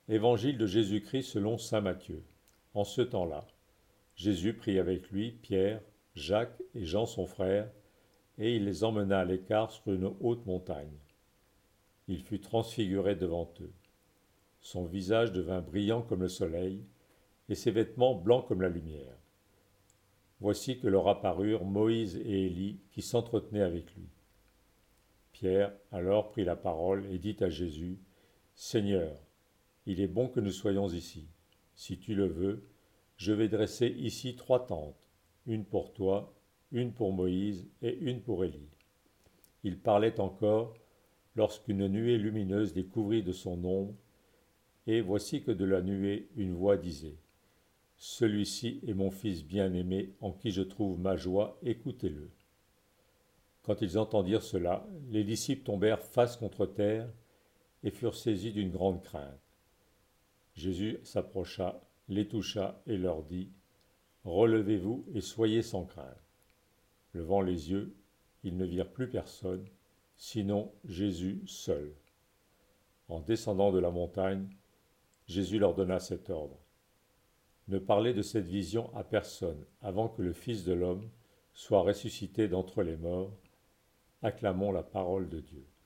Évangile de Jésus-Christ selon saint Matthieu. En ce temps-là, Jésus prit avec lui Pierre, Jacques et Jean son frère, et il les emmena à l'écart sur une haute montagne. Il fut transfiguré devant eux. Son visage devint brillant comme le soleil, et ses vêtements blancs comme la lumière. Voici que leur apparurent Moïse et Élie qui s'entretenaient avec lui. Pierre alors prit la parole et dit à Jésus, Seigneur, il est bon que nous soyons ici. Si tu le veux, je vais dresser ici 3 tentes, une pour toi, une pour Moïse et une pour Élie. Il parlait encore lorsqu'une nuée lumineuse les couvrit de son ombre, et voici que de la nuée une voix disait, Celui-ci est mon Fils bien-aimé en qui je trouve ma joie, écoutez-le. Quand ils entendirent cela, les disciples tombèrent face contre terre et furent saisis d'une grande crainte. Jésus s'approcha, les toucha et leur dit, Relevez-vous et soyez sans crainte. Levant les yeux, ils ne virent plus personne, sinon Jésus seul. En descendant de la montagne, Jésus leur donna cet ordre. Ne parlez de cette vision à personne avant que le Fils de l'homme soit ressuscité d'entre les morts. Acclamons la parole de Dieu.